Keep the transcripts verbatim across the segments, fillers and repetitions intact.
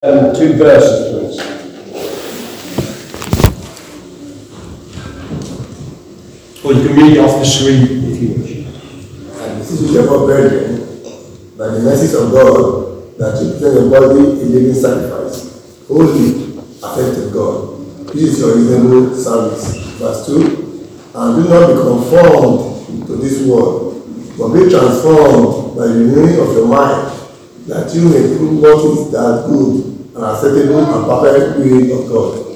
Um, two verses, please. Or you can read it off the screen if you wish. And this is therefore, brethren, by the mercies of God, that you present your body a living sacrifice, holy, accepted God. This is your reasonable service. Verse two. And do not be conformed to this world, but be transformed by the renewing of your mind, that you may prove what is that good and acceptable and perfect will of God.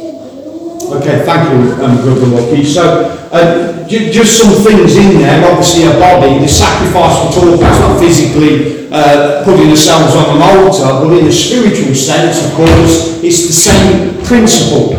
Okay, thank you, um, Brother Lucky. So, uh, j- just some things in there. Obviously, a body, the sacrifice we're talking about is not physically uh, putting ourselves on an altar, but in a spiritual sense, of course, it's the same principle.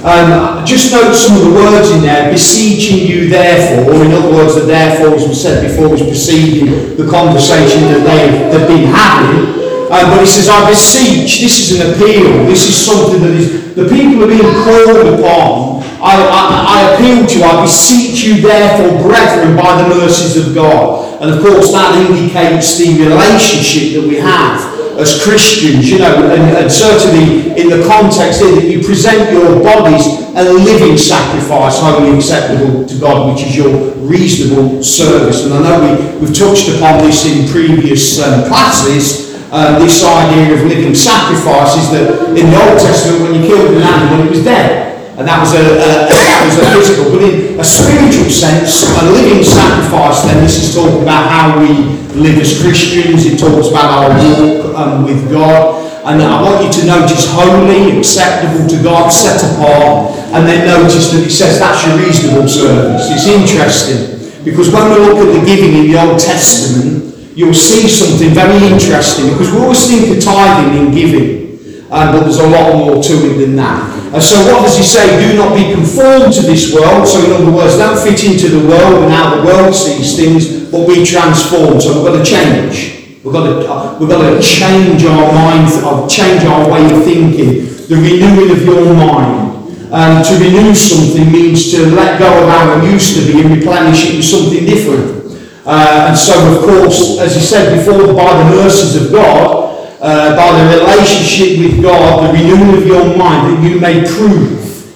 Um, just note some of the words in there, beseeching you therefore, or in other words, the therefore, as we said before, was preceding the conversation that they've, they've been having. Um, but he says, I beseech, this is an appeal, this is something that is, the people are being called upon. I, I, I appeal to you, I beseech you therefore, brethren, by the mercies of God. And of course that indicates the relationship that we have as Christians, you know, and, and certainly in the context here that you present your bodies a living sacrifice, wholly acceptable to God, which is your reasonable service. And I know we, we've touched upon this in previous um, classes. Uh, this idea of living sacrifices, that in the Old Testament when you killed an animal it was dead, and that was a, a, that was a physical, but in a spiritual sense, a living sacrifice, then this is talking about how we live as Christians. It talks about our walk um, with God, and I want you to notice holy, acceptable to God, set apart, and then notice that it says that's your reasonable service. It's interesting because when we look at the giving in the Old Testament, you'll see something very interesting, because we always think of tithing in giving, uh, but there's a lot more to it than that. And so what does he say? Do not be conformed to this world. So in other words, don't fit into the world and how the world sees things, but be transformed. So we've got to change. We've got to, uh, we've got to change our minds, uh, change our way of thinking, the renewing of your mind. Um, to renew something means to let go of how it used to be and replenish it with something different. Uh, and so, of course, as he said before, by the mercies of God, uh, by the relationship with God, the renewal of your mind, that you may prove.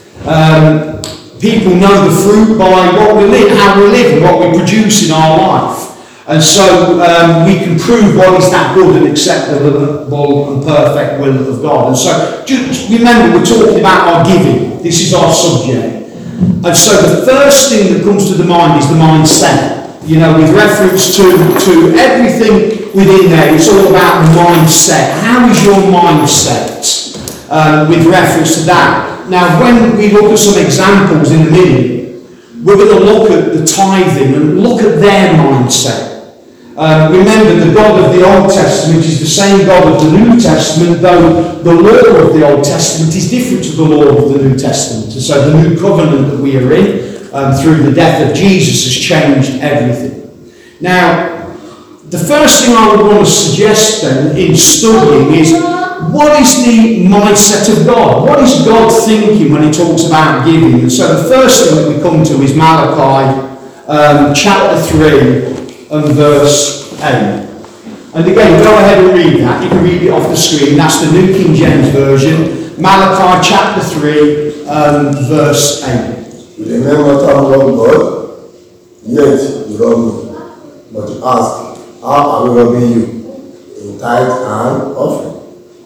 Um, people know the fruit by what we live, how we live, and what we produce in our life. And so um, we can prove what is that good and acceptable and perfect will of God. And so just remember, we're talking about our giving. This is our subject. And so the first thing that comes to the mind is the mindset. You know, with reference to, to everything within there, it's all about the mindset. How is your mindset um, with reference to that? Now, when we look at some examples in a minute, we're going to look at the tithing and look at their mindset. Um, remember, the God of the Old Testament is the same God of the New Testament, though the law of the Old Testament is different to the law of the New Testament. And so the new covenant that we are in, Um, through the death of Jesus, has changed everything. Now, the first thing I would want to suggest then in studying is, what is the mindset of God? What is God thinking when he talks about giving? And so the first thing that we come to is Malachi um, chapter three and verse eight. And again, go ahead and read that. You can read it off the screen. That's the New King James Version. Malachi chapter three um, verse eight. You remember time love God, yet you love me. But you ask, how are we robbing you? In tithe and offering.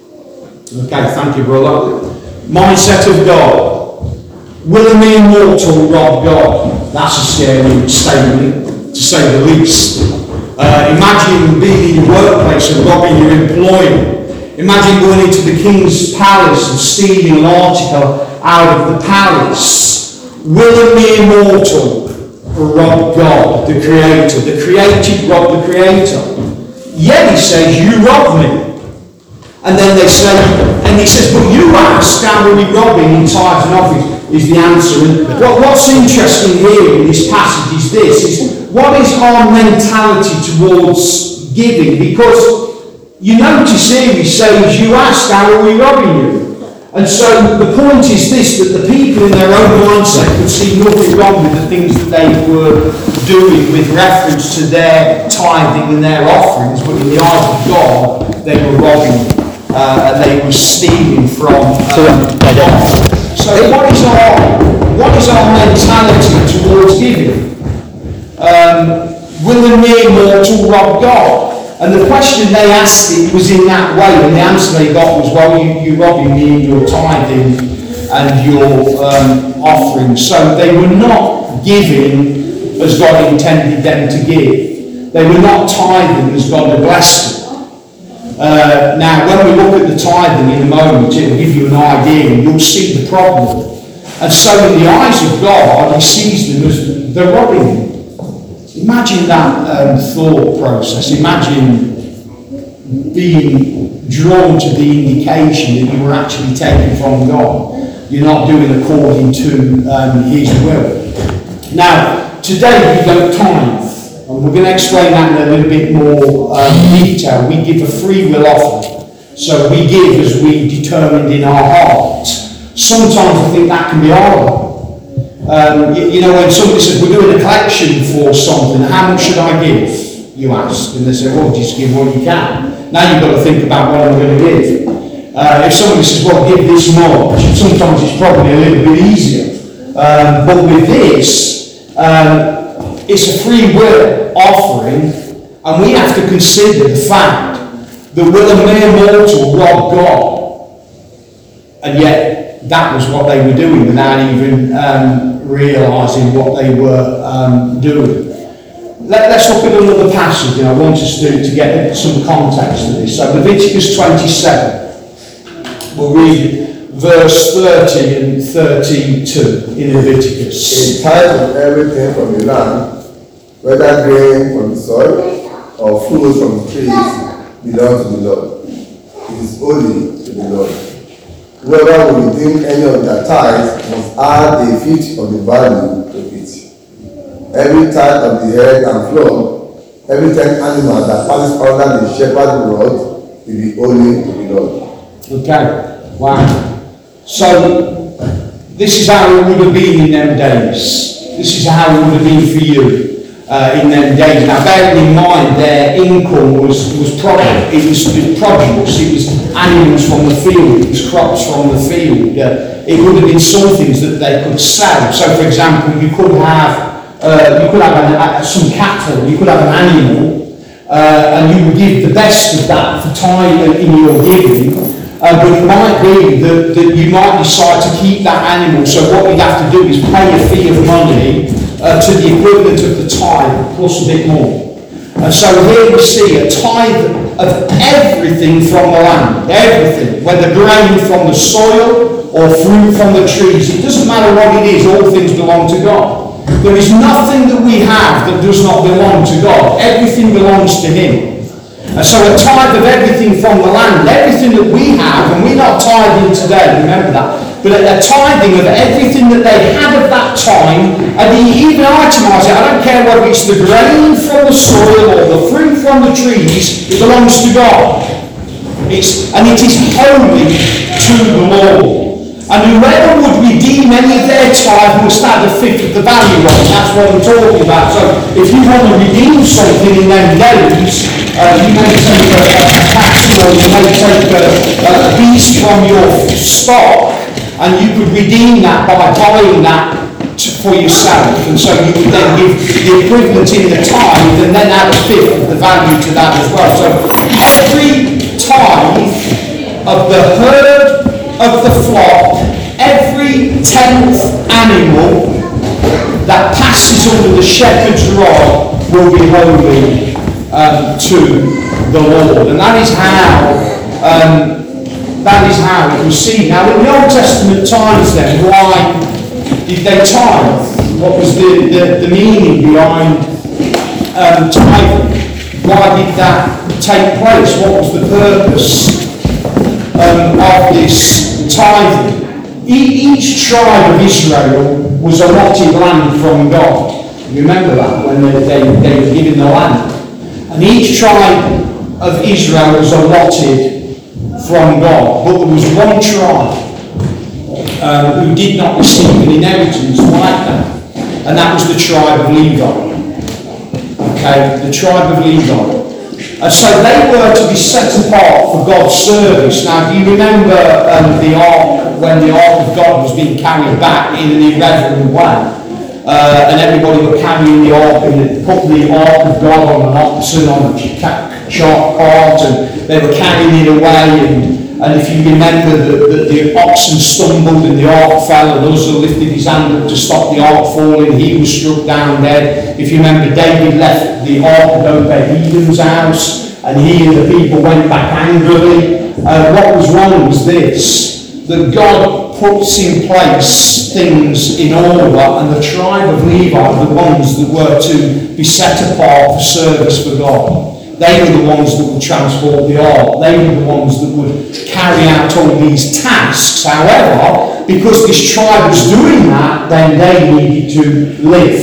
Okay, thank you, brother. Mindset of God. Will a mere mortal rob God? That's a scary statement, to say the least. Uh, imagine being in your workplace and robbing your employer. Imagine going into the king's palace and stealing an article out of the palace. Will a mere mortal rob God, the Creator? The created rob the Creator. Yet he says, you rob me. And then they say, and he says, but you ask, how are we robbing in tithes and offerings? Is the answer. And what, what's interesting here in this passage is this, is what is our mentality towards giving? Because you notice here he says, you ask, how are we robbing you? And so the point is this, that the people in their own mindset could see nothing wrong with the things that they were doing with reference to their tithing and their offerings, but in the eyes of God, they were robbing. uh, and they were stealing from. Um, so what is our what is our mentality towards giving? Um, will the mere mortal rob God? And the question they asked it was in that way, and the answer they got was, well, you, you're robbing me in your tithing and your um, offering. So they were not giving as God intended them to give. They were not tithing as God had blessed them. Uh, now, when we look at the tithing in a moment, it will give you an idea, and you'll see the problem. And so in the eyes of God, he sees them as they're robbing him. Imagine that um, thought process. Imagine being drawn to the indication that you were actually taken from God. You're not doing according to um, his will. Now, today we don't tithe, and we're going to explain that in a little bit more um, detail. We give a free will offering. So we give as we determined in our hearts. Sometimes I think that can be horrible. Um, you, you know, when somebody says, we're doing a collection for something, how much should I give? You ask. And they say, well, just give what you can. Now you've got to think about what I'm going to give. Uh, if somebody says, well, give this much, sometimes it's probably a little bit easier. Um, but with this, um, it's a free will offering, and we have to consider the fact that will a mere mortal rob God? And yet, that was what they were doing without even um, realising what they were um, doing. Let, let's look at another passage, and I want us to, to get some context to this. So Leviticus twenty-seven, we'll read verse thirty and thirty-two in Leviticus. In tithe of everything from the land, whether grain from the soil or fruit from the trees, belongs to the Lord. It is holy to the Lord. Whoever will redeem any of their tithes must add a fifth of the value to it. Every tithe of the head and flock, every tenth animal that passes under the shepherd's rod will be holy to the Lord. Okay, wow. So, this is how it would have been in them days. This is how it would have been for you. Uh, in them days. Now, bearing in mind their income was, was product, it was produce, it was animals from the field, it was crops from the field. Uh, it would have been some things that they could sell. So, for example, you could have uh, you could have an, uh, some cattle, you could have an animal, uh, and you would give the best of that for time in your giving. Uh, but it might be that, that you might decide to keep that animal. So what you'd have to do is pay a fee of money Uh, to the equivalent of the tithe plus a bit more. And so here we see a tithe of everything from the land, everything, whether grain from the soil or fruit from the trees. It doesn't matter what it is, all things belong to God. There is nothing that we have that does not belong to God. Everything belongs to him. And so a tithe of everything from the land, everything that we have, and we're not tithing today, remember that, but a tithing of everything that they had at that time, and he even itemised it. I don't care whether it's the grain from the soil or the fruit from the trees, it belongs to God. It's, and it is holy to the Lord. And whoever would redeem any of their tithe must add a fifth of the value of it. That's what I'm talking about. So if you want to redeem something in them days, uh, you may take a, a cattle, or you may take a, a beast from your stock, and you could redeem that by buying that to, for yourself. And so you could then give the equivalent in the tithe and then add a fifth of the value to that as well. So every tithe of the herd of the flock, every tenth animal that passes under the shepherd's rod will be holy um, to the Lord. And that is how um, That is how it was seen. Now, in the Old Testament times then, why did they tithe? What was the, the, the meaning behind um, tithing? Why did that take place? What was the purpose um, of this tithing? E- each tribe of Israel was allotted land from God. You remember that, when they, they, they were given the land. And each tribe of Israel was allotted from God, but there was one tribe um, who did not receive an inheritance like that, and that was the tribe of Levi. Okay, the tribe of Levi. And so they were to be set apart for God's service. Now, do you remember um, the ark, when the ark of God was being carried back in an irreverent way? Uh, and everybody were carrying the ark, and they put the ark of God on an oxen, on a cart cart, and they were carrying it away. And, and if you remember that the, the oxen stumbled and the ark fell, and Uzzah lifted his hand up to stop the ark falling, he was struck down dead. If you remember, David left the ark at Obed-Edom's house, and he and the people went back angrily. Uh, what was wrong was this, that God puts in place things in order, and the tribe of Levi were the ones that were to be set apart for service for God. They were the ones that would transport the ark. They were the ones that would carry out all these tasks. However, because this tribe was doing that, then they needed to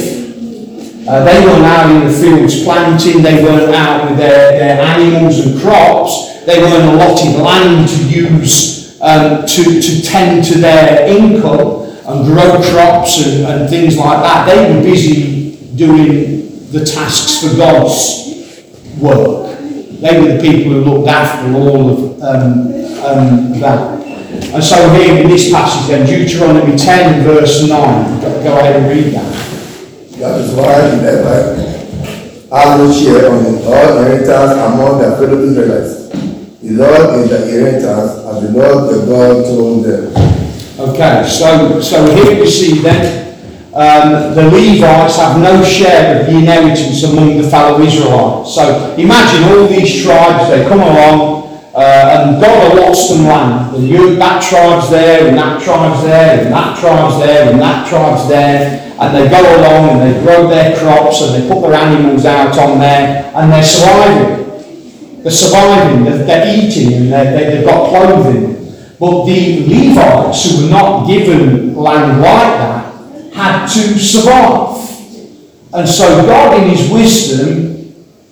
live. Uh, they weren't out in the fields planting. They weren't out with their, their animals and crops. They weren't allotted land to use um, to, to tend to their income and grow crops and, and things like that. They were busy doing the tasks for God's work. They were the people who looked after all of um, um, that. And so here in this passage then, Deuteronomy ten verse nine, go, go ahead and read that. That is why the Levites have no share on all inheritance among their fellow Israelites. The Lord is the inheritance, as the Lord the God told them. Okay, so so here we see then Um, the Levites have no share of the inheritance among the fellow Israelites. So imagine all these tribes, they come along uh, and God allots them land. And you, that tribe's there, and that tribe's there, and that tribe's there, and that tribe's there. And they go along and they grow their crops and they put their animals out on there and they're surviving. They're surviving, they're, they're eating, and they're, they, they've got clothing. But the Levites, who were not given land like that, had to survive. And so God in his wisdom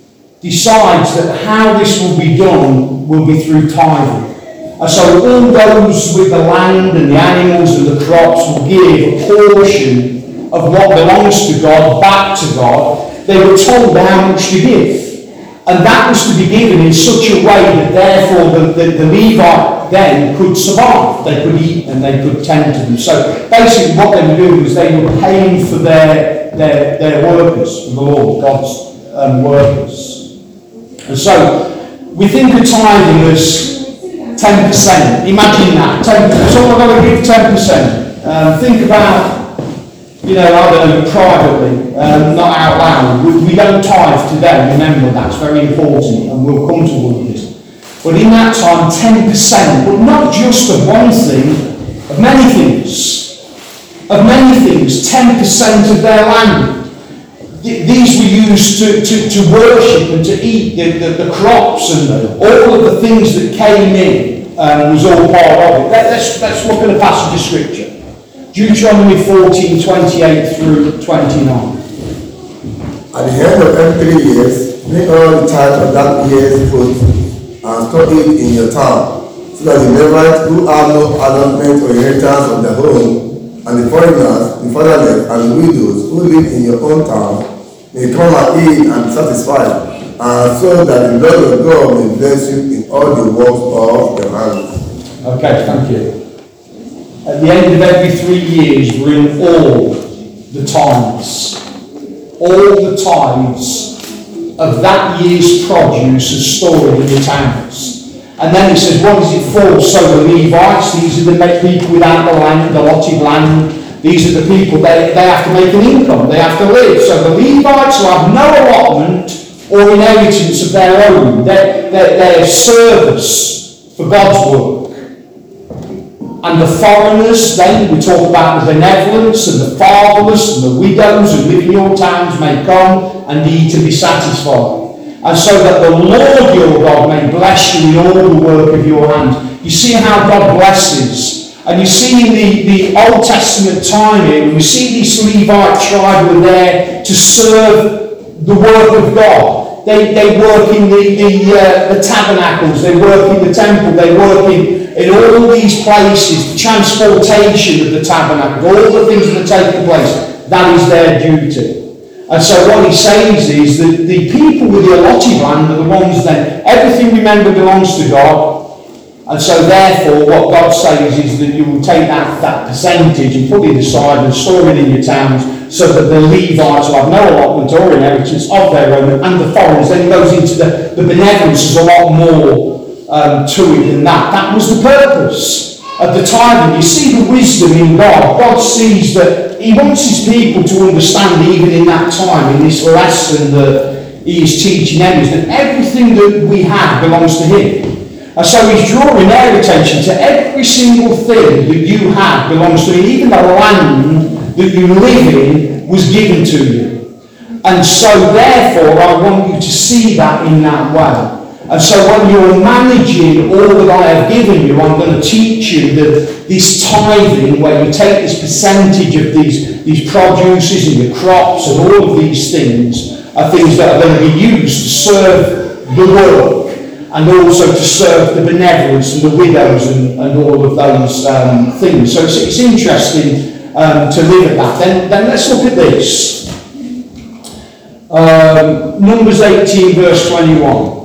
decides that how this will be done will be through tithing. And so all those with the land and the animals and the crops will give a portion of what belongs to God back to God. They were told how much to give. And that was to be given in such a way that therefore the, the, the Levite then could survive. They could eat and they could tend to them. So basically what they were doing was they were paying for their, their, their workers, for the Lord, God's um, workers. And so we think of tithing as ten percent. Imagine that. ten percent. So I'm going to give ten percent. Um, think about, you know, I don't know, privately, um, not out loud. We, we don't tithe today, remember that's very important, and we'll come to all of this. But in that time, ten percent, but not just of one thing, of many things. Of many things, ten percent of their land. Th- these were used to, to, to worship and to eat the, the, the crops, and all of the things that came in um, was all part of it. Let, let's, let's look at a passage of scripture. Deuteronomy fourteen, twenty-eight through twenty-nine. At the end of every three years, bring all the tithe of that year's fruit and store it in your town, so that the Levites who have no allotment or inheritance of their home, and the foreigners, the fatherless, and the widows who live in your own town may come and eat and be satisfied, and so that the Lord of God may bless you in all the works of your hands. Okay, thank you. At the end of every three years, bring all the tithes, all the tithes of that year's produce as stored in the towns. And then it says, what does it for? So the Levites, these are the people without the land, the allotted land. These are the people, they, they have to make an income, they have to live. So the Levites who have no allotment or inheritance of their own, they're, they're, they're service for God's work. And the foreigners, then we talk about the benevolence and the fatherless and the widows who live in your towns may come and eat and be satisfied. And so that the Lord your God may bless you in all the work of your hands. You see how God blesses. And you see in the, the Old Testament time here, we see this Levite tribe were there to serve the work of God. They, they work in the, the, uh, the tabernacles, they work in the temple, they work in in all these places, the transportation of the tabernacle, all the things that are taking place, that is their duty. And so what he says is that the people with the allotted land are the ones then, everything remember belongs to God, and so therefore what God says is that you will take that, that percentage and put it aside and store it in your towns, so that the Levites will have no allotment or inheritance of their own, and the foreigners. Then it goes into the, the benevolence. There's a lot more um, to it than that. That was the purpose of the tithing. You see the wisdom in God. God sees that he wants his people to understand, even in that time, in this lesson that he is teaching them, is that everything that we have belongs to him. And so he's drawing their attention to every single thing that you have belongs to him. Even the land that you live in was given to you. And so therefore I want you to see that in that way. And so when you're managing all that I have given you, I'm going to teach you that this tithing, where you take this percentage of these, these produces and your crops and all of these things, are things that are going to be used to serve the work, and also to serve the benevolence and the widows and, and all of those um, things. So it's, it's interesting Um, to live at that. Then, then let's look at this. Um, Numbers eighteen, verse twenty-one.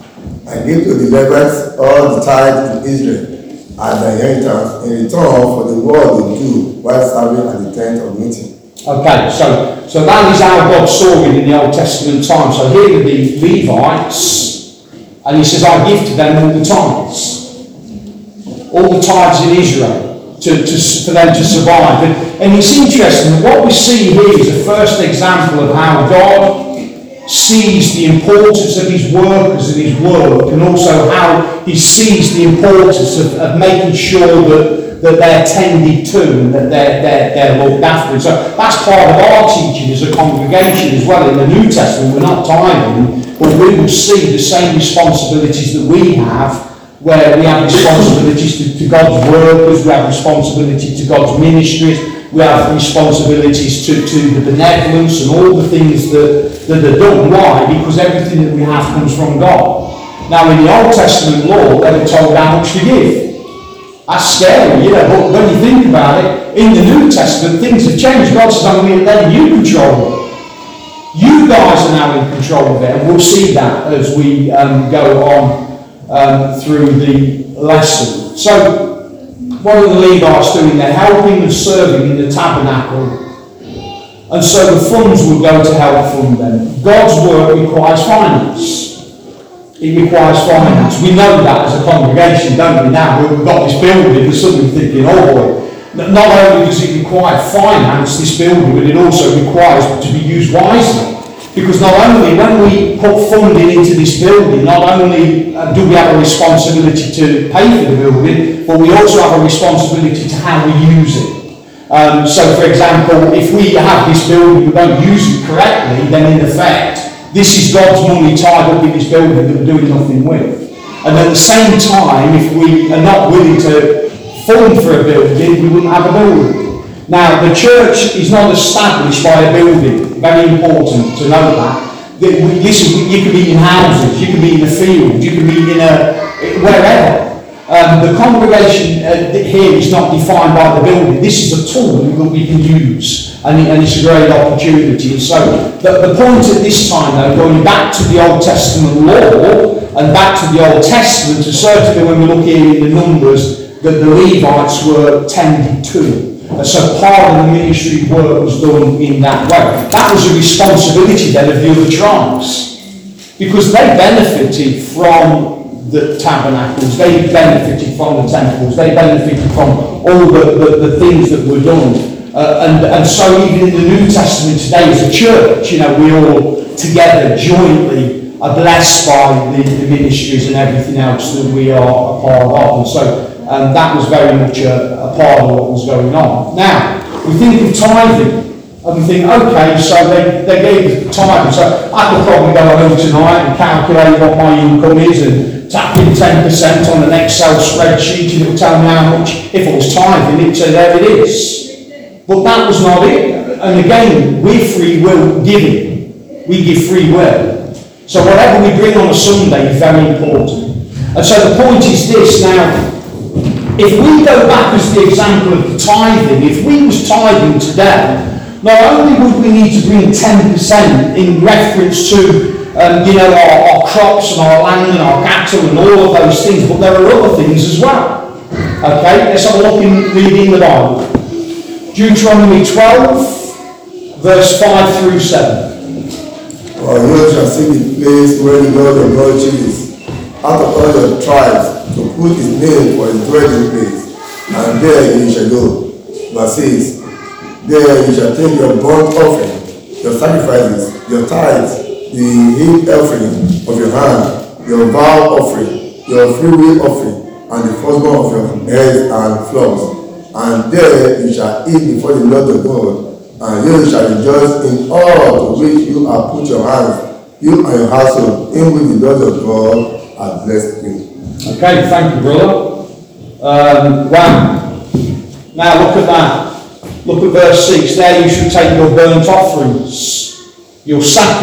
I give to the Levites all the tithe in Israel as their inheritance in return for the work they do while serving at the tent of meeting. Okay, so so that is how God saw it in the Old Testament time. So here are the Levites, and he says, I give to them all the tithes. All the tithes in Israel. To, to, for them to survive. And, and it's interesting, what we see here is the first example of how God sees the importance of his workers and his work, and also how he sees the importance of, of making sure that, that they're tended to and that they're, they're, they're looked after. And so that's part of our teaching as a congregation as well. In the New Testament, we're not tithing, but we will see the same responsibilities that we have, where we have responsibilities to, to God's workers, we have responsibility to God's ministries, we have responsibilities to, to the benevolence and all the things that, that are done. Why? Because everything that we have comes from God. Now in the Old Testament law, they were told how much to give. That's scary, you know, but when you think about it, in the New Testament things have changed. God says, I'm going to let you control it. You guys are now in control of it, and we'll see that as we um, go on Um, through the lesson. So, what are the Levites doing? They're helping and serving in the tabernacle, and so the funds will go to help fund them. God's work requires finance. It requires finance. We know that as a congregation, don't we? Now we've got this building, and suddenly thinking, oh boy, not only does it require finance, this building, but it also requires to be used wisely. Because not only when we put funding into this building, not only uh, do we have a responsibility to pay for the building, but we also have a responsibility to how we use it. Um, so for example, if we have this building, we don't use it correctly, then in effect, this is God's money tied up in this building that we're doing nothing with. And at the same time, if we are not willing to fund for a building, we wouldn't have a building. Now, the church is not established by a building. Very important to know that. Listen, you can be in houses, you can be in a field, you can be in a wherever. Um, the congregation uh, here is not defined by the building. This is a tool that we can use, and, it, and it's a great opportunity. So, the, the point at this time, though, going back to the Old Testament law and back to the Old Testament, and certainly when we look here in the Numbers, that the Levites were tended to. So part of the ministry work was done in that way. That was a responsibility then of the other tribes, because they benefited from the tabernacles, they benefited from the temples, they benefited from all the, the, the things that were done. Uh, and, and so even in the New Testament today as a church, you know, we all together jointly are blessed by the, the ministries and everything else that we are a part of. And so And that was very much a, a part of what was going on. Now, we think of tithing, and we think, okay, so they, they gave tithing, so I could probably go home tonight and calculate what my income is and tap in ten percent on an Excel spreadsheet, and it will tell me how much. If it was tithing, it would say, there it is. But that was not it. And again, we're free will giving. We give free will. So whatever we bring on a Sunday is very important. And so the point is this now. If we go back as the example of the tithing, if we was tithing today, not only would we need to bring ten percent in reference to um, you know, our, our crops and our land and our cattle and all of those things, but there are other things as well. Okay, let's have a look in reading the Bible. Deuteronomy twelve, verse five through seven. For you shall see the place where the Lord your God chooses out of all your tribes to put his name for his dwelling place, and there you shall go. Verse six. There you shall take your burnt offering, your sacrifices, your tithes, the heap offering of your hand, your vow offering, your freewill offering, and the firstborn of your heads and flocks. And there you shall eat before the Lord your God, and you shall rejoice in all to which you have put your hands, you and your household, in which the Lord your God has blessed you. Okay, thank you, brother. Um, wow. Now look at that. Look at verse six. There you should take your burnt offerings, your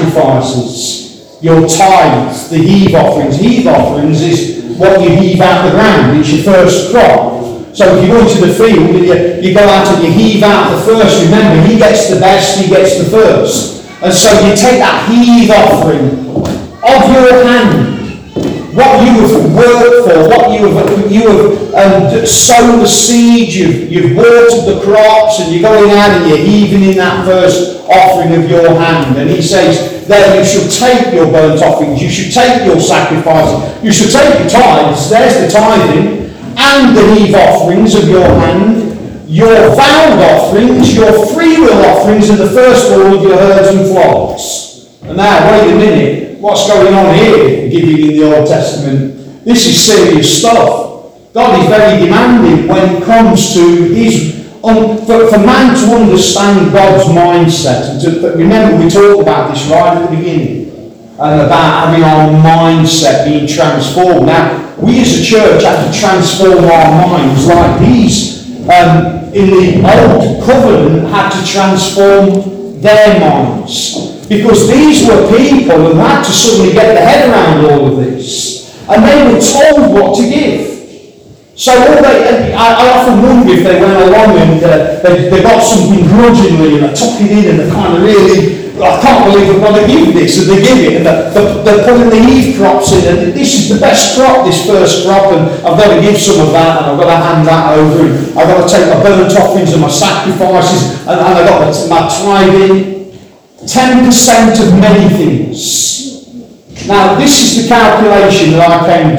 sacrifices, your tithes, the heave offerings. Heave offerings is what you heave out the ground. It's your first crop. So if you go into the field and you, you go out and you heave out the first, remember, he gets the best, he gets the first. And so you take that heave offering of your hand, what you have worked for, what you have, you have um, sown the seed, you've, you've watered the crops, and you're going out and you're heaving in that first offering of your hand. And he says, there you should take your burnt offerings, you should take your sacrifices, you should take your tithes, there's the tithing, and the heave offerings of your hand, your vowed offerings, your freewill offerings, and the firstborn of your herds and flocks. And now, wait a minute, what's going on here, giving in the Old Testament? This is serious stuff. God is very demanding when it comes to his, um, for, for man to understand God's mindset. And to, remember, we talked about this right at the beginning, and about having our mindset being transformed. Now, we as a church have to transform our minds like these um, in the old covenant had to transform their minds. Because these were people who had to suddenly get their head around all of this. And they were told what to give. So all they, I, I often wonder if they went along and uh, they, they got something grudgingly and they took it in and they kind of really, I can't believe we're going to give this, and they give it, and they're, they're, they're putting the heave crops in, and this is the best crop, this first crop, and I've got to give some of that, and I've got to hand that over, and I've got to take my burnt offerings and my sacrifices, and, and I've got my tithing. ten percent of many things. Now, this is the calculation that I came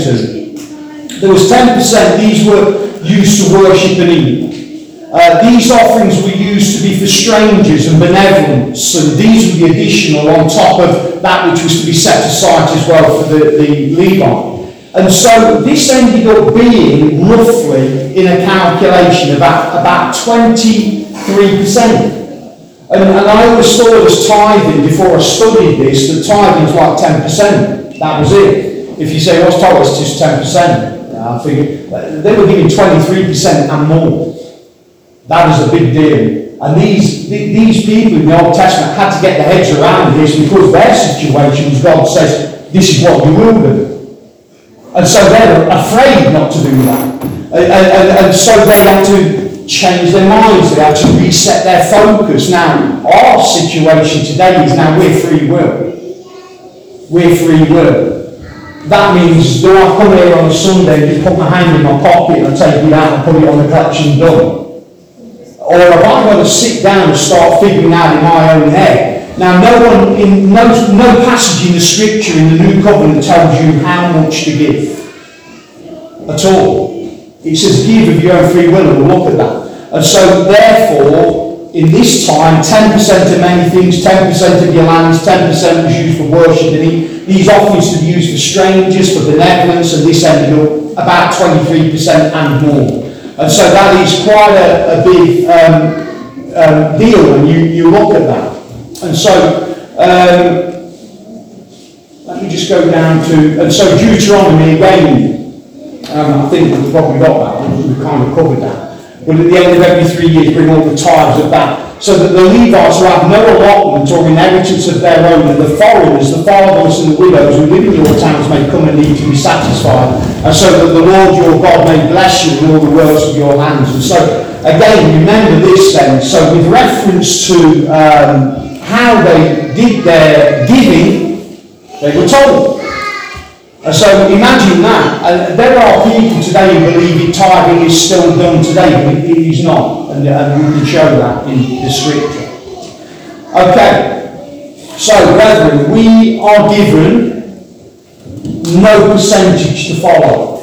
to. There was ten percent, these were used to worship and eat. Uh, these offerings were used to be for strangers and benevolence, and these were the additional on top of that which was to be set aside as well for the, the Levite. And so this ended up being roughly, in a calculation, about, about twenty-three percent. And, and I always thought as tithing, before I studied this, that tithing was like ten percent. That was it. If you say, what's tithing? It's just ten percent. I figured they were giving twenty-three percent and more. That is a big deal. And these, these people in the Old Testament had to get their heads around this because their situations, God says, this is what you will do. And so they're afraid not to do that. And, and, and so they had to change their minds. They had to reset their focus. Now, our situation today is now we're free will. We're free will. That means, do I come here on a Sunday and just put my hand in my pocket and take it out and put it on the collection done? Or have I got to sit down and start figuring out in my own head? Now, no one in no, no passage in the Scripture in the New Covenant tells you how much to give at all. It says give of your own free will, and we'll look at that. And so, therefore, in this time, ten percent of many things, ten percent of your lands, ten percent was used for worship, and these offerings to be used for strangers, for benevolence, and this ended up about twenty-three percent and more. And so that is quite a, a big um, um, deal when you, you look at that. And so, um, let me just go down to, and so Deuteronomy again, um, I think we've probably got that, we kind of covered that. but at the end of every three years bring all the tithes of that. So that the Levites who have no allotment or inheritance of their own, and the foreigners, the fatherless and the widows who live in your towns may come and need to be satisfied, and so that the Lord your God may bless you in all the works of your hands. And so, again, remember this then. So with reference to um, how they did their giving, they were told. And so imagine that. And there are people today who believe that tithing is still done today, but it is not. And, and we can show that in the scripture. Okay. So, brethren, we are given no percentage to follow.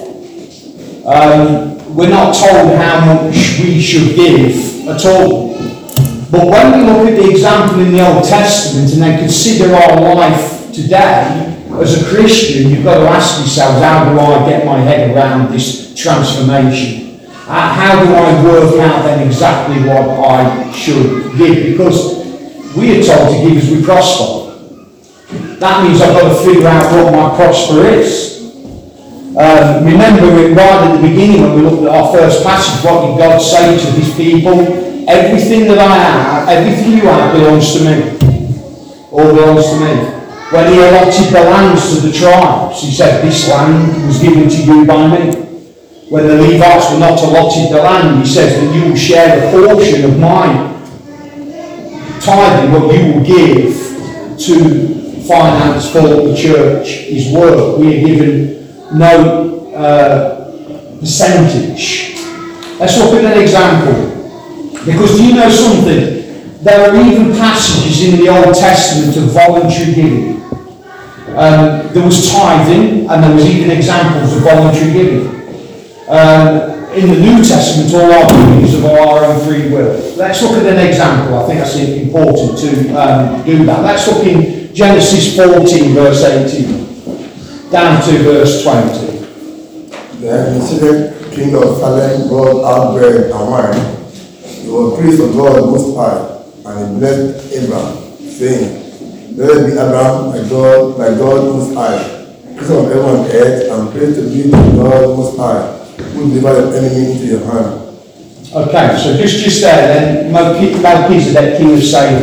Um, we're not told how much we should give at all. But when we look at the example in the Old Testament and then consider our life today, as a Christian, you've got to ask yourselves, how do I get my head around this transformation? Uh, how do I work out then exactly what I should give? Because we are told to give as we prosper. That means I've got to figure out what my prosper is. Um, remember right at the beginning when we looked at our first passage, what did God say to his people? Everything that I have, everything you have belongs to me. All belongs to me. When he allotted the lands to the tribes, he said, this land was given to you by me. When the Levites were not allotted the land, he says that you will share a portion of my tithing, what you will give to finance for the church, his work. We are given no uh, percentage. Let's look at an example. Because do you know something? There are even passages in the Old Testament of voluntary giving. Um, there was tithing, and there was even examples of voluntary giving. Um, in the New Testament, all our giving is of our own free will. Let's look at an example. I think that's important to um, do that. Let's look in Genesis fourteen, verse eighteen, down to verse twenty. Then the king of Salem brought out bread and wine. He was priest of God Most High. And he blessed Abraham, saying, Blessed be Abraham, my God, my God Most High, Prince of heaven and earth, and praise to be to God Most High, who delivered the enemy into your hand. Okay, so just, just there then, Melchizedek, king of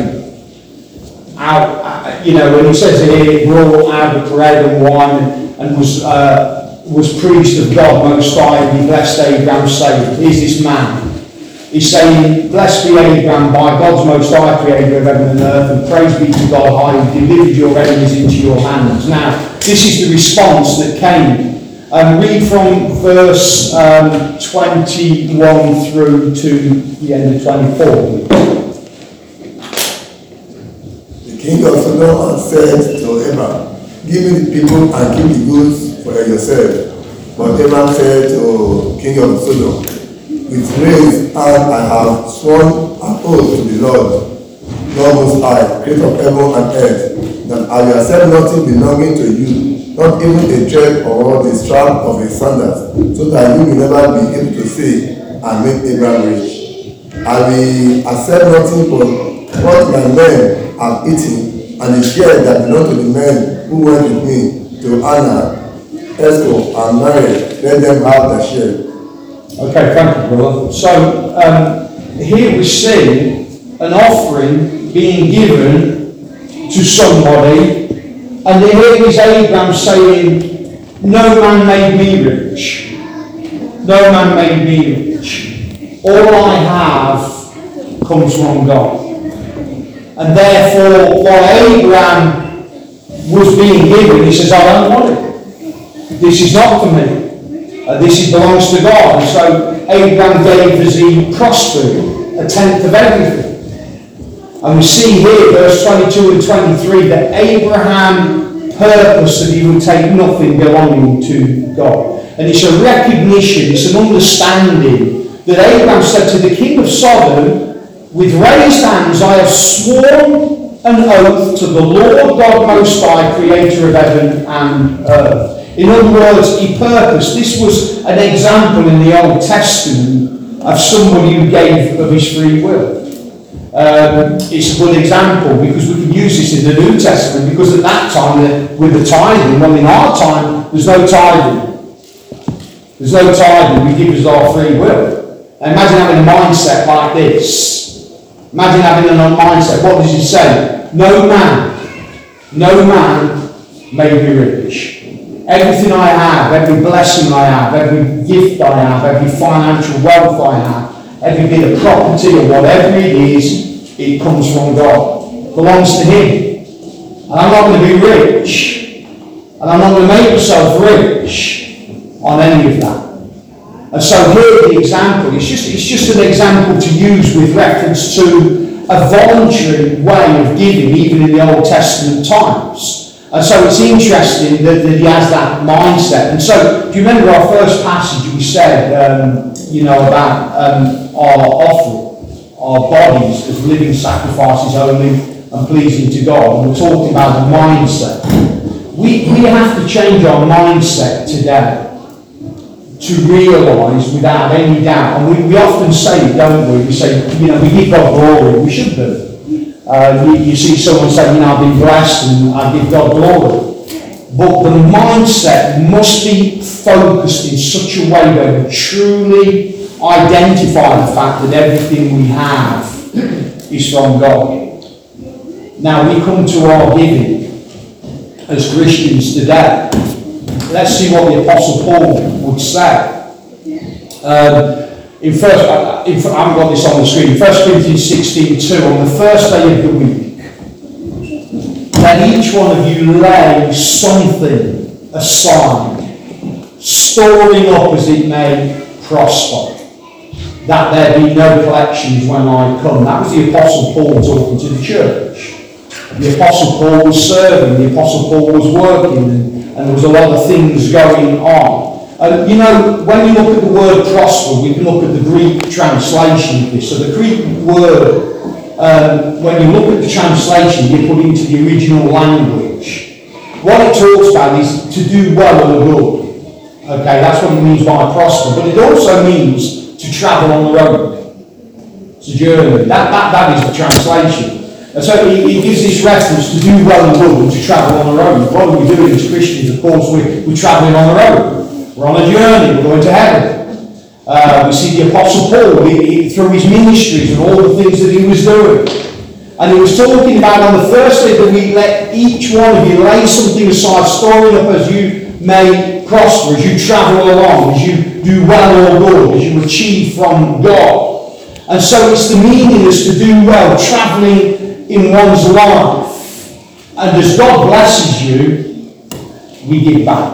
Salem. Out, you know, when he says here, he brought out the bread and wine and, and was, uh, was priest of God Most High, and he blessed Abraham, saying, Here's this man. He's saying, Blessed be Abraham by God's Most High, creator of heaven and earth, and praise be to God high, who delivered your enemies into your hands. Now, this is the response that came. Um, read from verse um, twenty-one through to the end of twenty-four. The king of Sodom said to Abraham, Give me the people and keep the goods for yourself. But Abraham said to the king of Sodom, With raised hand I have sworn an oath to the Lord, God Most High, creator of heaven and earth, that I will accept nothing belonging to you, not even a thread or the strap of a sandals, so that you will never be able to say, I made Abraham rich. I will accept nothing but what my men have eaten, and the share that belong to the men who went with me to Anna, Esco, and Mary, let them have their share. Okay, thank you, brother. So, um, here we see an offering being given to somebody, and here is Abraham saying, No man made me rich. No man made me rich. All I have comes from God. And therefore, what Abraham was being given, he says, I don't want it. This is not for me. Uh, this is, belongs to God. And so Abraham gave as he prospered a tenth of everything. And we see here, verse twenty-two and twenty-three, that Abraham purposed that he would take nothing belonging to God. And it's a recognition, it's an understanding that Abraham said to the king of Sodom, With raised hands I have sworn an oath to the Lord God Most High, creator of heaven and earth. In other words, he purposed. This was an example in the Old Testament of somebody who gave of his free will. Um, it's a good example because we can use this in the New Testament, because at that time, with the tithing, well, in our time, there's no tithing. There's no tithing. We give us our free will. Now, imagine having having a mindset like this. Imagine having a mindset. What does he say? No man, no man may be rich. Everything I have, every blessing I have, every gift I have, every financial wealth I have, every bit of property or whatever it is, it comes from God. It belongs to Him. And I'm not going to be rich. And I'm not going to make myself rich on any of that. And so here the example, it's just, it's just an example to use with reference to a voluntary way of giving, even in the Old Testament times. And so it's interesting that, that he has that mindset. And so, do you remember our first passage we said, um, you know, about um, our offering, our bodies as living sacrifices only and pleasing to God? And we're talking about the mindset. We, we have to change our mindset today to realise without any doubt, and we, we often say it, don't we? We say, you know, we give God glory, we should do. Uh, you, you see someone say, you know, I've been blessed and I give God glory. But the mindset must be focused in such a way that we truly identify the fact that everything we have is from God. Now we come to our giving as Christians today. Let's see what the Apostle Paul would say. Um, in first, I, in, I haven't got this on the screen. First Corinthians sixteen two, on the first day of the week, let each one of you lay something aside, storing up as it may prosper, that there be no collections when I come. That was the Apostle Paul talking to the church. The Apostle Paul was serving, the Apostle Paul was working, and, and there was a lot of things going on. And you know, when you look at the word prosper, we can look at the Greek translation of this. So the Greek word, um, when you look at the translation you put into the original language, what it talks about is to do well or good. Okay, that's what it means by prosper. But it also means to travel on the road. It's a journey. That, that, that is the translation. And so he, he gives this reference to do well and good and to travel on the road. What are we doing as Christians? Of course, we're, we're travelling on the road. We're on a journey. We're going to heaven. Uh, we see the Apostle Paul he, he, through his ministries and all the things that he was doing. And he was talking about on the first day that we let each one of you lay something aside, storing up as you may prosper, as you travel along, as you do well or good, as you achieve from God. And so it's the meaning is to do well, travelling in one's life. And as God blesses you, we give back.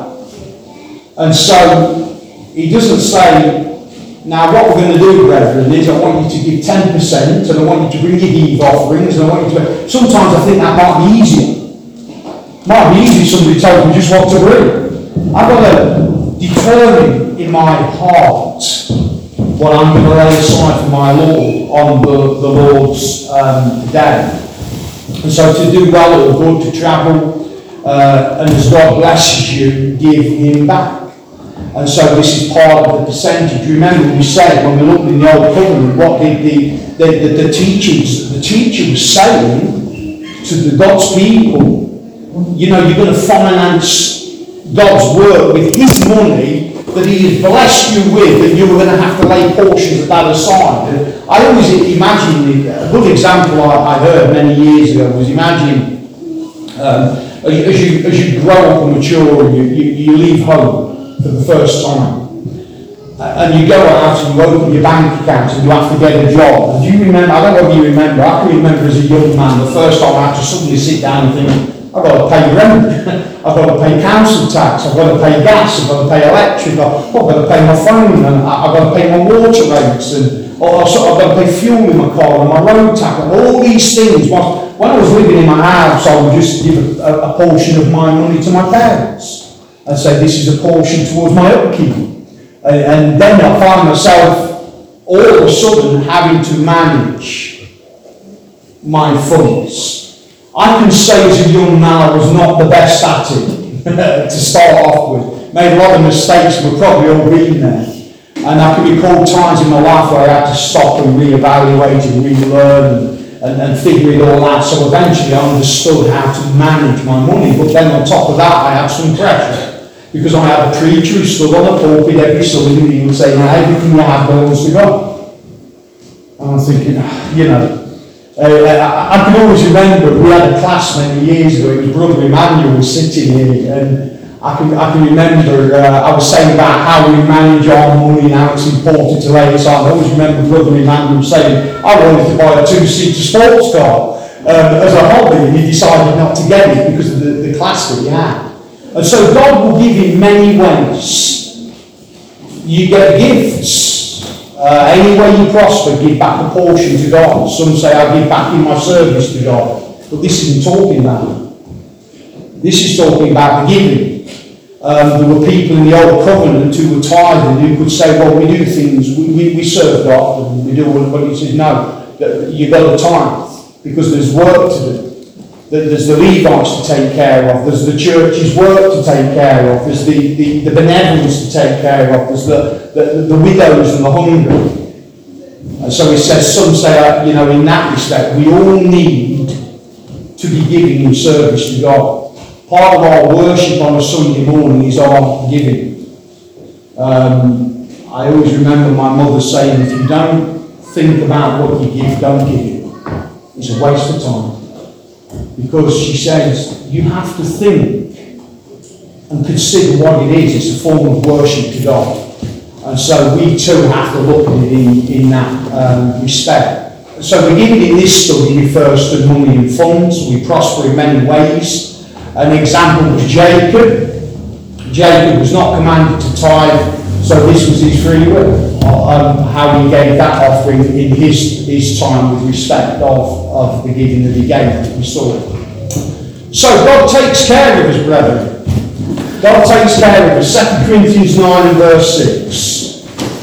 And so he doesn't say, now what we're going to do, brethren, is I want you to give ten percent and I want you to bring your Eve offerings and I want you to... Sometimes I think that might be easier. It might be easy if somebody tells me just what to bring. I've got to determine in my heart what I'm going to lay aside for my Lord on the, the Lord's um, day. And so to do well or good, to travel, uh, and as God blesses you, give Him back. And so this is part of the percentage. Remember we said when we looked in the Old Covenant, what did the, the, the, the teachings, the teacher was saying to the God's people, you know, you're going to finance God's work with His money that He has blessed you with, and you were going to have to lay portions of that aside. And I always imagine, a good example I, I heard many years ago was imagine um, as, as, you, as you grow up and mature and you, you, you leave home for the first time. Uh, and you go out and you open your bank account and you have to get a job. And do you remember, I don't know if you remember, I can remember as a young man, the first time I had to suddenly sit down and think, I've got to pay rent, I've got to pay council tax, I've got to pay gas, I've got to pay electric, I've got to pay my phone, and I've got to pay my water rates, and also I've got to pay fuel in my car and my road tax, and all these things. When I was living in my house, I would just give a, a portion of my money to my parents and say, this is a portion towards my upkeep. And, and then I find myself all of a sudden having to manage my funds. I can say as a young man I was not the best at it to start off with. Made a lot of mistakes, we've probably all been there. And there can be called times in my life where I had to stop and reevaluate and relearn and, and, and figure it all out. So eventually I understood how to manage my money. But then on top of that I had some pressure. Because I had a preacher who stood on the pulpit every Sunday and he would say, now everything you have belongs to God. And I'm thinking, you know, uh, I, I can always remember we had a class many years ago. It was Brother Emmanuel was sitting here, and I can I can remember uh, I was saying about how we manage our money and how it's important to lay aside. I always remember Brother Emmanuel saying, I wanted to buy a two-seater sports car um, as a hobby, and he decided not to get it because of the, the class that he had. And so God will give in many ways. You get gifts. Uh, any way you prosper, give back a portion to God. Some say, I'll give back in my service to God. But this isn't talking about that. This is talking about the giving. Um, there were people in the old covenant who were tithing, who could say, well, we do things, we, we, we serve God, and we do all, but he says, no, you've got to tithe, because there's work to do. There's the Levites to take care of, there's the church's work to take care of, there's the, the, the benevolence to take care of, there's the, the, the widows and the hungry. And so it says, some say, you know, in that respect, we all need to be giving in service to God. Part of our worship on a Sunday morning is our giving. Um, I always remember my mother saying, if you don't think about what you give, don't give it. It's a waste of time. Because she says, you have to think and consider what it is. It's a form of worship to God. And so we too have to look at it in, in that um, respect. So the giving in this study refers to money and funds. We prosper in many ways. An example was Jacob. Jacob was not commanded to tithe, so this was his free will. Um, how he gave that offering in his, his time with respect of, of the giving that he gave, that we saw. So God takes care of us, brethren. God takes care of us. Second Corinthians nine and verse six.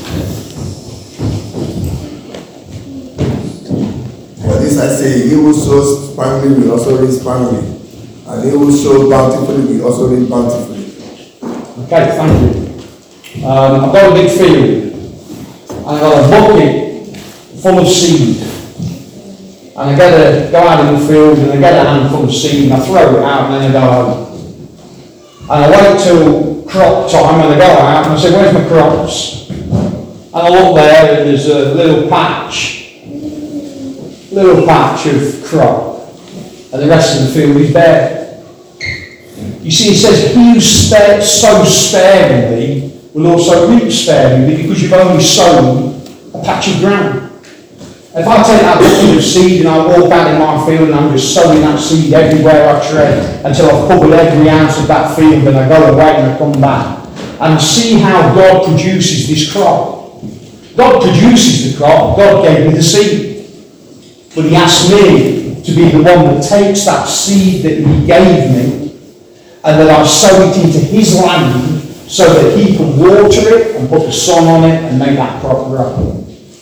For this I say, he who sows sparingly will also reap sparingly, and he who sows bountifully will also reap bountifully. Okay, thank you. Um, I've got a big field. I've got a bucket full of seed. And I get to go out in the field and I get a handful of seed and I throw it out and then I go home. And I wait till crop time and I go out and I say, where's my crops? And I look there and there's a little patch, little patch of crop. And the rest of the field is bare. You see, it says, he who spare, sows sparingly will also reap sparingly, because you've only sown a patch of ground. If I take that bucket of seed and I walk out in my field and I'm just sowing that seed everywhere I tread until I've covered every ounce of that field, and I go away and I come back and see how God produces this crop. God produces the crop. God gave me the seed. But he asked me to be the one that takes that seed that he gave me and that I sow it into his land, so that he can water it and put the sun on it and make that crop grow.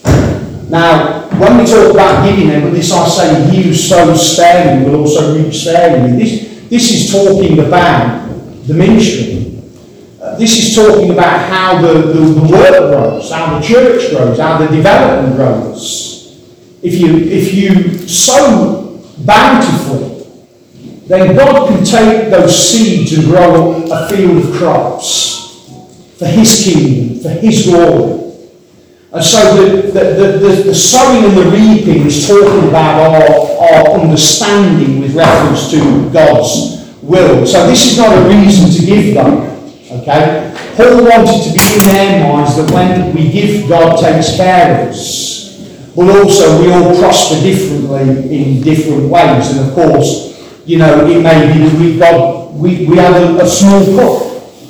Now, when we talk about giving them, but this I say, he who sows sparingly will also reap sparingly. This, this is talking about the ministry. Uh, this is talking about how the, the, the work grows, how the church grows, how the development grows. If you, if you sow bountifully, then God can take those seeds and grow a field of crops for his kingdom, for his glory. And so the, the, the, the sowing and the reaping is talking about our, our understanding with reference to God's will. So this is not a reason to give them. Okay? Paul wanted to be in their minds that when we give, God takes care of us. But also we all prosper differently in different ways. And of course, you know, it may be that we, God, we, we have a, a small cup.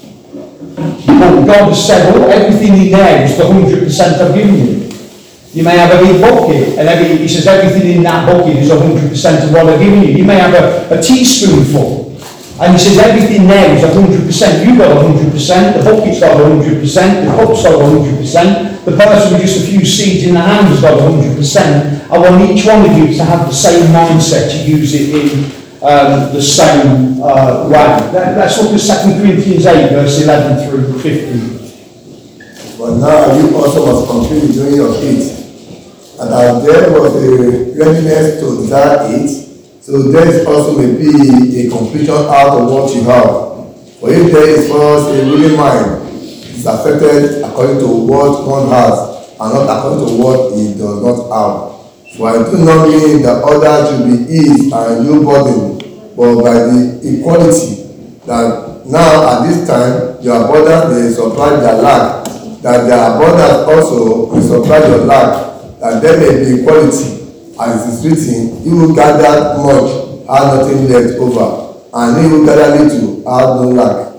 But God has said, oh, everything in there is the one hundred percent I've given you. You may have a big bucket, and every, he says everything in that bucket is one hundred percent of what I've given you. You may have a, a teaspoonful, and he says everything there is one hundred percent. You've got one hundred percent, the bucket's got one hundred percent, the cup's got one hundred percent, the person with just a few seeds in the hand has got one hundred percent. I want each one of you to have the same mindset, to use it in Um, the same uh, way. Let, let's look at Second Corinthians eight, verse eleven through fifteen. But now you also must continue doing your it, and as there was a readiness to desire it, so there is also may be a completion out of what you have. For if there is first a willing mind, it is affected according to what one has, and not according to what he does not have. For I do not mean that others should be eased and you burden, but by the equality that now at this time your brothers may supply their lack, that their brothers also will supply your lack, that there may be equality, as it is written, he who gathered much has nothing left over, and he who gathered little has no lack.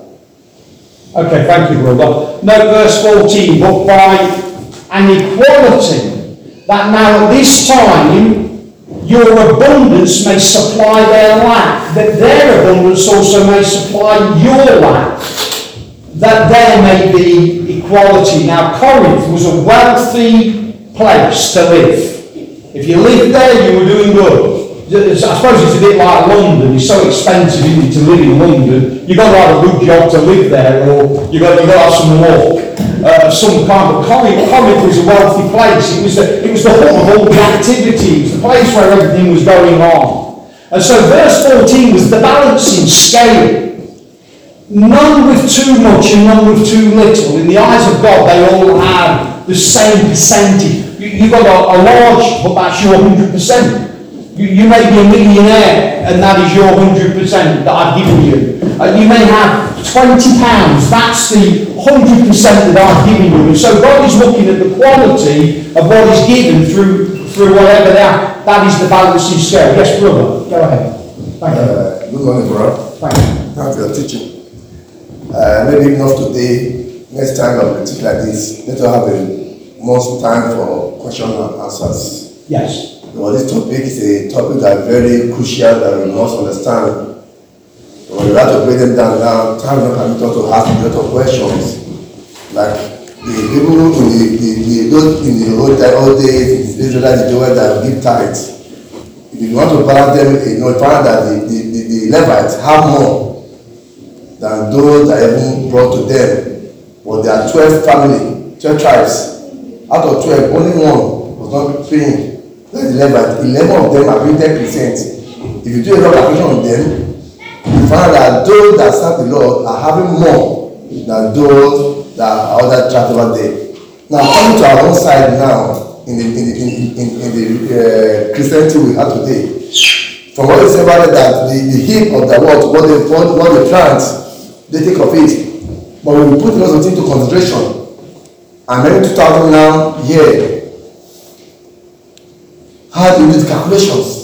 Okay, thank you, brother. No, verse fourteen, but by an equality, that now at this time your abundance may supply their lack, that their abundance also may supply your lack, that there may be equality. Now Corinth was a wealthy place to live. If you lived there, you were doing good. I suppose it's a bit like London. It's so expensive, isn't it, to live in London. You've got to have a good job to live there, or you've got, you've got to have some luck uh, of some kind. But Corinth, Corinth was a wealthy place. It was the, it was the hub of all the activity. It was the place where everything was going on. And so verse fourteen was the balancing scale. None with too much and none with too little. In the eyes of God, they all have the same percentage. You, you've got a, a large, but that's your one hundred percent. You, you may be a millionaire, and that is your one hundred percent that I've given you. Uh, you may have twenty pounds, that's the one hundred percent that I've given you. And so God is looking at the quality of what is given through, through whatever that, that is the balancing scale. Yes, brother, go ahead. Thank you. Uh, good morning, brother. Thank you. Thanks for your teaching. Uh, maybe enough today, next time I'll be teaching like this, let us have a more time for questions and answers. Yes. Well, this topic is a topic that is very crucial that we must understand. When we have to break them down now, time will not permit us to ask a lot of questions. Like the people in the, the, the those in the old, old days, the Israelites, the Jews that give tithes. If you want to balance them, you know, find that the, the, the, the Levites have more than those that even brought to them. But there are twelve family, twelve tribes. Out of twelve, only one was not paying. That's eleven. eleven of them are paying ten percent. If you do a lot of calculation on them, you find that those that serve the Lord are having more than those that are other tribes over there. Now, coming to our own side now, in the, in the, in, in, in the uh, Christianity we have today, from what you say about it, that the, the heap of the world, what they, what, what they plant, they take of it. But when we put lots of things into consideration, and then two thousand now here, how do you do the calculations?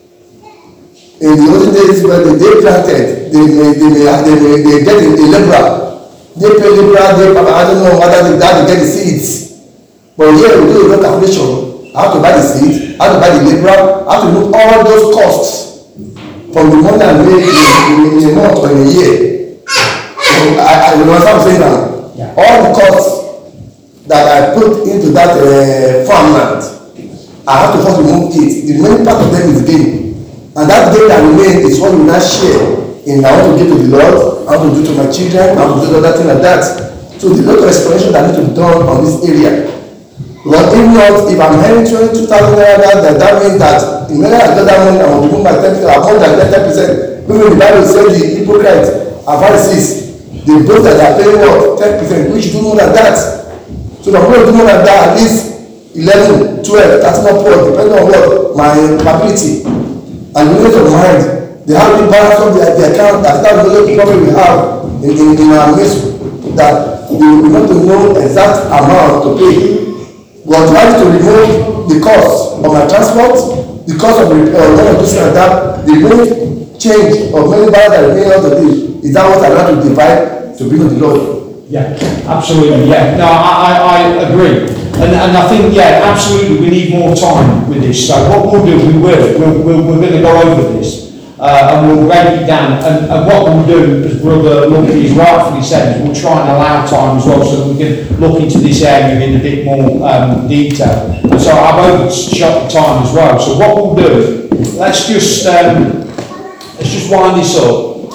In the olden days when they, they planted, they may, they may, they may they get a, a liberal. They pay liberal, they, I don't know whether they, they get the seeds. But here we do a lot of calculation. How to buy the seeds, how to buy the liberal, how to look all those costs from the money I made in, in, in a month or in a year. So I, I you know what I'm saying now? Yeah. All the costs that I put into that uh, farmland, I have to first remove it. The main part of them is gain. And that gain that remains is what we now share in I want to give to the Lord, I want to do to my children, I want to do other things like that. So there's a lot of exploration that needs to be done on this area. But if not, if I'm earning twenty-two thousand naira, that, that means that in order to get that money, I will remove my ten percent, I want to get ten percent. Even the Bible says the hypocrites and Pharisees, they both that are paying what? ten percent, which do more than that. So the people do more than that, at least eleven, twelve, that's not poor, depending on what my capability and unit of mind. They have to balance up their, their account. That's not the only problem we have in, in, in our midst, that we want to know exact amount to pay. But to have to remove the cost of my transport, the cost of repair, one of this and that, the main change of many buyers that are paying out of this, is that what I want to divide to bring to the Lord? Yeah, absolutely, yeah. No, I, I, I agree. And, and I think, yeah, absolutely, we need more time with this. So what we'll do, we will, we'll, we'll, we're going to go over this, uh, and we'll break it down. And, and what we'll do, as Brother Lucky has rightfully said, is we'll try and allow time as well so that we can look into this area in a bit more um, detail. And so I've overshot the time as well. So what we'll do, let's just, um, let's just wind this up.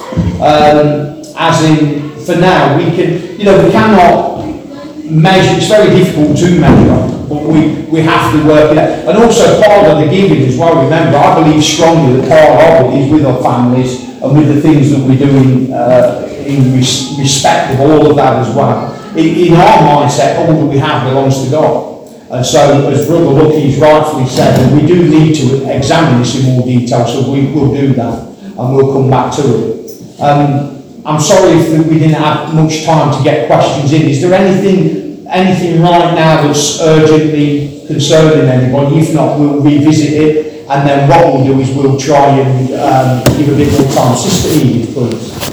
Um, as in, for now, we can, you know, we cannot measure, it's very difficult to measure, but we, we have to work it out. And also part of the giving as well, remember, I believe strongly that part of it is with our families and with the things that we're doing uh, in res- respect of all of that as well. In, in our mindset, all that we have belongs to God. And so, as Brother Lucky's rightfully said, we do need to examine this in more detail, so we will do that, and we'll come back to it. Um, I'm sorry if we didn't have much time to get questions in. Is there anything, anything right now that's urgently concerning anybody? If not, we'll revisit it, and then what we'll do is we'll try and um, give a bit more time. Sister Edith, please.